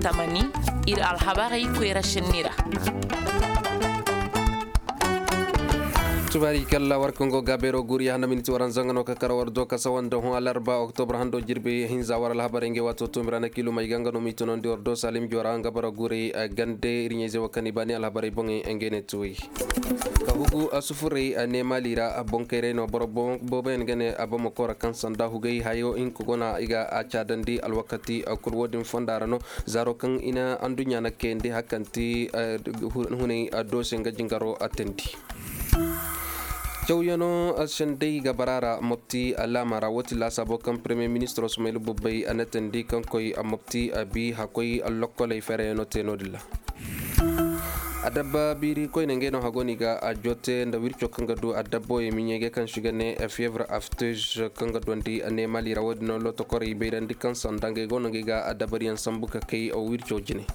tamani ir alhabari kwera shenira. tubari kala warkongo gabero guri handa miniti waran zangano ka karawar do ka sawanda ho alarba oktober hando jirbe hinza waral habarenge wato tumrana kilo may gangano mitonon di ordo salim jora ngabara guri gande rinyeze wakani bani alhabari bonge engene tuwi ka hugu asufure ne malira bonkere no borobon boben gane abamo kora kan sanda hugay hayo in kogona iga acha dandi alwakati kurwodin fondarano zaro kan ina andunya na kende hakanti hune dose ngajingaro atendi Chawyano ashandei gabarara mopti alamara wati la sabo kan premier ministre Soumaïla Boubèye anatendi kan koy mopti abi hakoy allokole fere no tenodilla adaba biri koy nengeno hagoniga ajote nda wircho kanga du adabo e minyege kan shugane fièvre aftage kanga dondi ane mali rawodno loto kori beydandi kan sandange gonangiga adabarian sambuka kay o wircho jine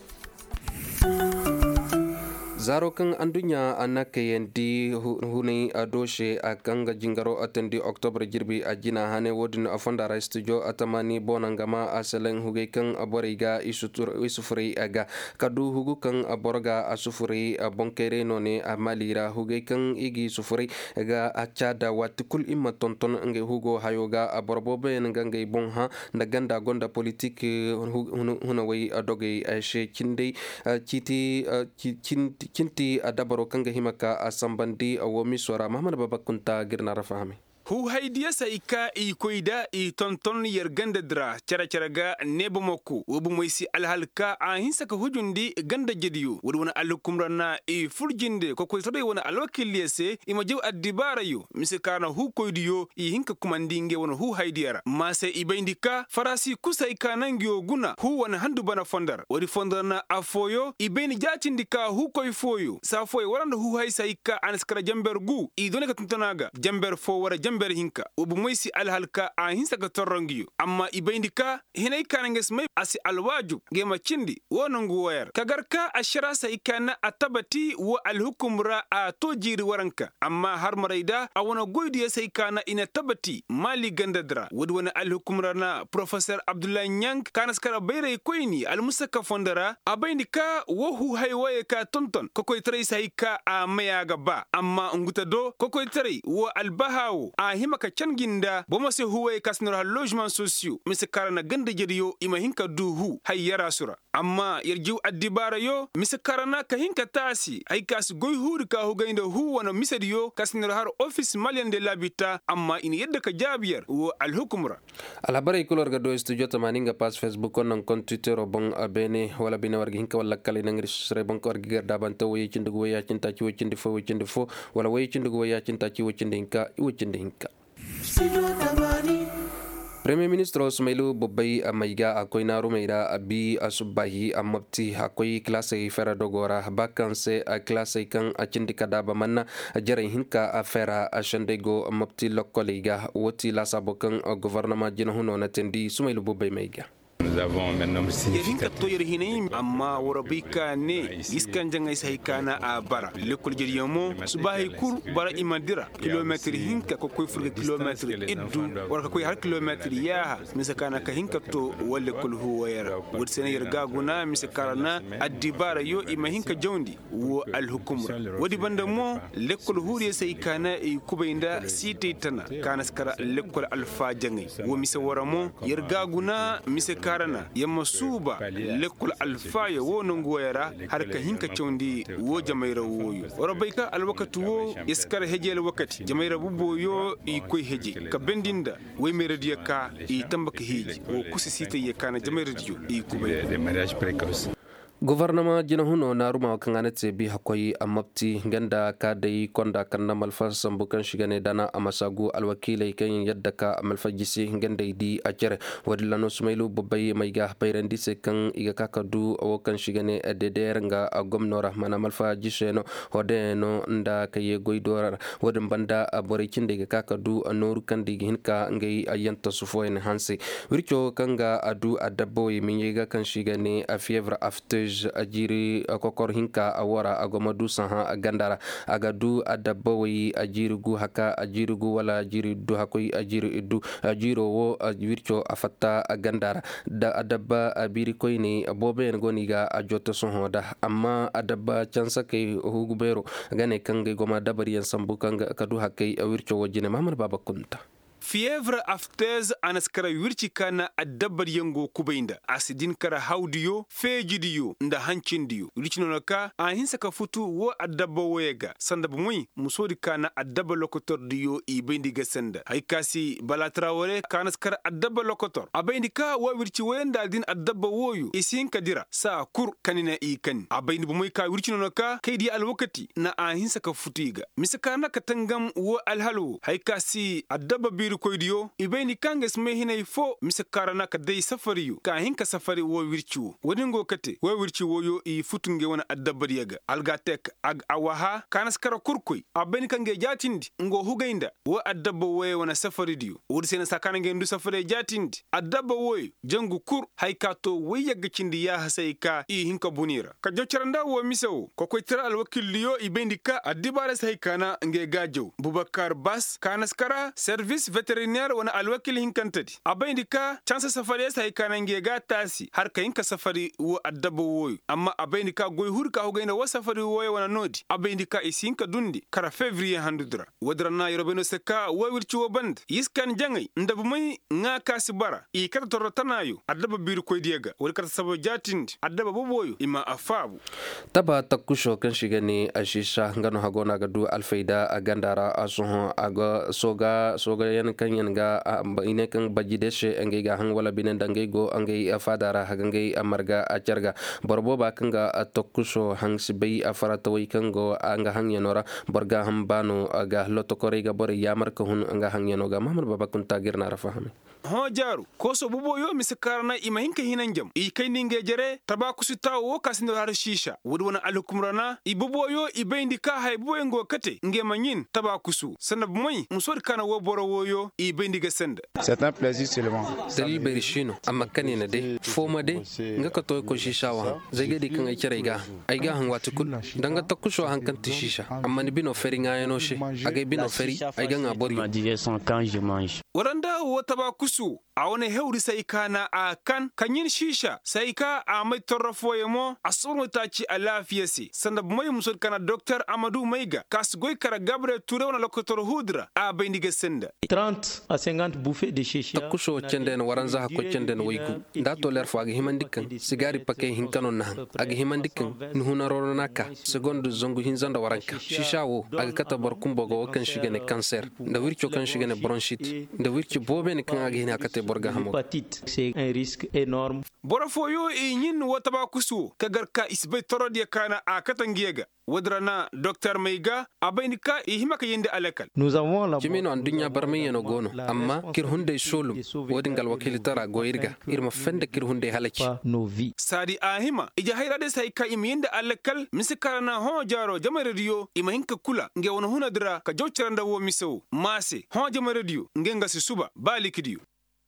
zaro kan andunya anake yendi huni adoshe akanga jingaro atendi oktober jirbi ajina hane wodin afondara studio atamani bonangama aselen huge kan aboriga isufuri aga kadu hugu kan aborga asufuri bonkere none amalira huge kan igi sufuri aga achada watikul imma tonton nge hugo hayoga aborbobe ngange bonha ndaganda gonda politique hunawai adoge ashe kinde chiti kinti adabaro kanga himaka asambandi awomi sora Muhammad Babakunta girna rafahami hu haydiya saika i koida i tonton yerganda dra cara nebo mokku wobu moisi alhalka a hinsaka hujundi ganda jediyu wona alhukumrana i furjinde ko ko tabe wona alwakiliyese ima jew addibarayu misikana hu koidiyo i hinka kumandinge wona hu haydiyara mase ibaindika farasi kusaika nangyo guna hu wona handu bana fondar wadi fondarna afoyo ibeni jatindika hu koy foyo sa foyo waranda hu hay saika anaskara jamber gu i doneka tuntanaga jamber fo wara jamber hinka ubu moisi alhalka a hinsaka torrongiyo amma ibaindika hinay kananges may asi alwaju gema chindi wonangu wayar kagarka ashara saikana atabati wa alhukumra a tojiri waranka amma har marayda a wana goydiya saikana ina tabati mali gandadra wadwana alhukumra na professor Abdullahi Nyang kanaskara bayray koyni almusaka fondara abaindika wohu haywaye ka tonton kokoy tray saika a mayaga ba amma nguta do kokoy tray wa albahawo a himaka canginda boma se huwe kasnura logement sociaux mise karana ganda jediyo ima hinka duhu hay yara sura amma yarjiw addibara yo mise karana ka hinka tasi hay kas goy huri ka hugaynda hu wana misadiyo kasnura har office malien de l'habitat amma in yedda ka jabiyar wo alhukumra alhabari kulor ga do studio tamaninga pas facebook on kon twitter bon abene wala bina wargi hinka wala kale nangri sre bon ko wargi gerda banta wo yicindi go ya cinta ci wo cindi fo wala wo yicindi go ya cinta ci wo cindi hinka Premier Ministre Soumaïla Boubèye amaiga akoy naru meira abi asubahi amapti akoy classe fera dogora bakanse a classe kan acindi kadaba manna jare hinka afera ashandego amapti lokoliga woti la sabokan gouvernement jina huno na tendi Soumaïla Boubèye maiga Nous avons maintenant Yerinka toyer hinay amma warabika ne iskan jangay sahikana a bara lekol jeriyomo subahi kur bara imandira kilometer hinka ko koy furga kilometer iddu warka koy har kilometer yaha misakana ka hinka to wala kul huwayara wud sene yerga guna misakarana addibara yo ima hinka jawndi wo alhukumra wadi banda mo lekol huriye sahikana e kubayinda site tana kana skara lekol alfa jangay wo misawaramo yerga guna misaka karana yamma suba lekul alfaya wo nongoyara har ka hinka chondi wo jamaira woyo orabayka alwakatu wo iskar hejel wakati jamaira buboyo i koy heje ka bendinda way meradiya ka i tambaka heji wo kusi site ye kana jamaira diyo i kubay de mariage précoce. Gouvernement jina huno naruma kanganetse bi hakoyi amapti ganda kadai konda kanna malfa sambukan shigane dana amasagu alwakile kan yadda ka malfa jisi ganda di acere wadilano Soumaïla Boubèye maiga bayrandi se kan iga kakadu awokan shigane deder nga gomnora mana malfa jiseno hodeno nda kaye goydora wadin banda aborikin de kakadu noru kandi hinka ngai ayanta sufoyen hanse wircho kanga adu adabo yimiga kan shigane a fièvre after Norvege ajiri kokor hinka awara agoma du saha gandara agadu adabawi ajirigu haka ajirigu wala ajiri du hakoi ajiri idu ajiro wo wircho afata gandara da adaba abiri koini bobe ngoniga ajoto sohoda amma adaba chansa kai hugubero gane kange goma dabari yan sambu kanga kadu hakai wircho wajine mamar baba kunta fièvre aftez anaskara wirci kana addabar yango kubainda asidin kara haudiyo fejidiyo nda hancindiyo licinonaka a hinsa ka futu wo addaba woyega sanda bumui musodi kana addaba lokotor diyo ibendi gasenda haikasi balatrawore kanaskara addaba lokotor abendi ka wo wirci woyenda din addaba woyu isin kadira sa kur kanina ikan abendi bumui ka wircinonaka kaidi alwakati na a hinsa ka futiga misakana katangam wo alhalu haikasi addaba biru koydiyo ibeni kanges mehina fo misakarana ka dai safariyo ka hinka safari wo wirciwo wodingo kate wo wirciwo yo i futunge wona addabariyaga algatek ag awaha kanaskara kurkoy abeni kange jatindi ngo hugainda wo addabba woye wona safari diyo wodi sena sakana nge ndu safari jatindi addabba woye jangu kur haykato wiyaga cindi ya hasayka i hinka bunira ka jocaranda wo misawo ko koytira alwakilliyo ibendi ka addibare saykana nge gajo Bubakar Bas kanaskara service veterinaire wana alwakil hinkantadi abayndi ka chance safari sai kanange ga tasi har ka hinka safari wo addaba woyu amma abayndi ka goy hurka hogayna wa safari woy wana nodi abayndi ka isinka dundi kara février handudra wadrana yorobeno seka wo wirci wo band yiskan jangay ndabu may nga kasibara i kata torotanayo addaba biru koy diega wal kata sabo jatindi addaba boboyu ima afabu taba takusho kan shigani ashisha ngano hagona gadu alfaida agandara asuho aga soga yan kan yan ga ine kan bajideshe angai ga hang wala binen dangai go angai afadara hagangai amarga acarga borbo ba kan ga tokusho hang sibai afarata wai kan go anga hang yanora borga hambano aga lotokore ga bor yamar ko hun anga hang yanoga mamar baba kun tagirna rafahami ho jaru koso bubo yo misakarna ima hinka hinan jam i kayninge jere tabakusu tawo kasindo har shisha wudwana alukumrana i bubo yo i bendi ka hay bubo ngo kate nge manyin tabakusu sanab moy musor kana wo boro woyo i bendi ga senda c'est un plaisir seulement dalil berishino amma kanina de foma de nga ka toy ko shisha wa zage di kan ay cerega ay ga han watukul danga takusho han kan shisha amma ni bino feri nga yano she agay bino feri ay ga nga bori waranda wo tabakusu a wani heuri sai kana a kan kanyin shisha sai ka a mai torrafo yamo a tsoron taci a lafiyasi sanda mai musul kana Dr. Amadou Maiga kasgoi kara Gabriel Touré wana lokotor hudra a bai diga senda 30 à 50 bouffées de shisha takusho cenden waranza ko cenden wayku da to ler fo ag himandikan sigari pake hinkanon na ag himandikan ni hunaro naka seconde zongu hinzanda waranka shisha wo ag kata bar kumbogo kan shigene cancer da wircho kan shigene bronchite da wircho bobe ne kan ag hina kate borga hamo c'est un risque énorme borafo yo e nyin wata ba kusu kagarka isbe torodiya kana a katangiyaga wadrana Dr. Maiga abainika i himaka yende alakal nous avons la jimino an dunya barme yano gono amma kir hunde solum wodingal wakili tara goirga irma fende kir hunde halaki nos vies sadi ahima ija hayrade sai ka im yende alakal misikarana ho jaro jama radio ima hinka kula nge wono hunadra ka jawciranda wo miso mase ho jama radio nge ngasi suba balikidiyo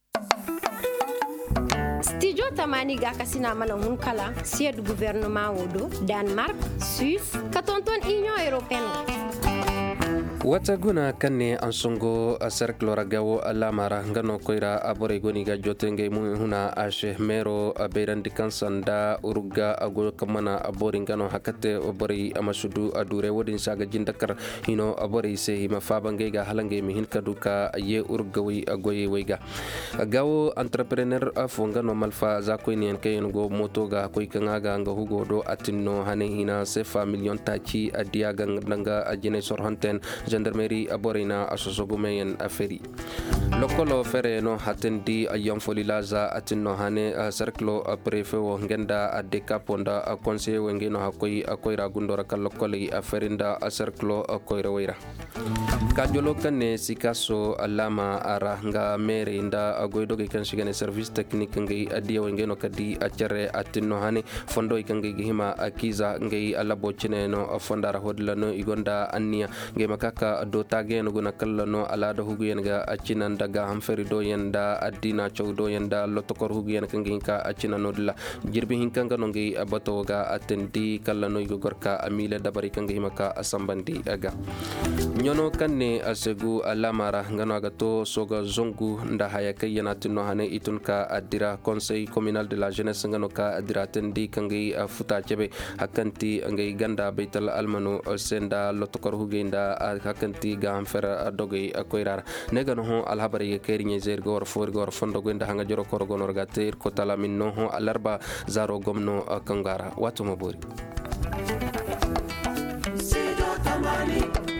Studio Tamani ga kasina mana hun kala sied gouvernement wodo Denmark, Suisse, katonton Union Européenne. wata guna kanne an songo a cercle ragawo alamara ngano koira abore goni ga jotenge mu huna ashe mero aberandi kansanda uruga ago kamana abore ngano hakate obore amasudu adure wodin saga jindakar hino abore se hima fabange ga halange mi hin kaduka ye urgawi agoye wega gawo entrepreneur afo ngano malfa za ko ni en kayen go moto ga koy kanga ga nga hugo do atinno hane hina sefa million tachi adia ga ndanga ajine sorhanten gendarmerie aborina asosogumeyen aferi lokolo fere no hatendi ayam folilaza atinno hane cercle préfet wo ngenda adde kaponda conseil wengeno hakoy akoyra gundora kal lokoli aferinda cercle akoyra wayra kajolo kanne sikaso alama ara nga mere inda agoydoge kan shigane service technique ngai adiya wengeno kadi acere atinno hane fondo ikange hima akiza ngai alabo chineno fondara hodlano igonda anniya ngai makaka ka do tagen guna kallano ala da hugu yanga acinan daga hamferi do yanda adina chow do yanda lotokor hugu yan kangi ka acinano dilla jirbi hinkanga nongi abato ga atendi kallano yugo gorka amile dabari kangi himaka asambandi aga nyono kanne asegu alamara ngano aga to soga zongu nda haya kayana tinno hane itun ka adira conseil communal de la jeunesse ngano ka adira tendi kangi futa chebe hakanti ngai ganda baital almano senda lotokor hugenda hakanti ga hamfera doge koirar negano ho alhabari kerinya zer gor for gor fondo gonda hanga joro korgonor gater ko tala minno ho alarba zaro gomno kangara watu maburi.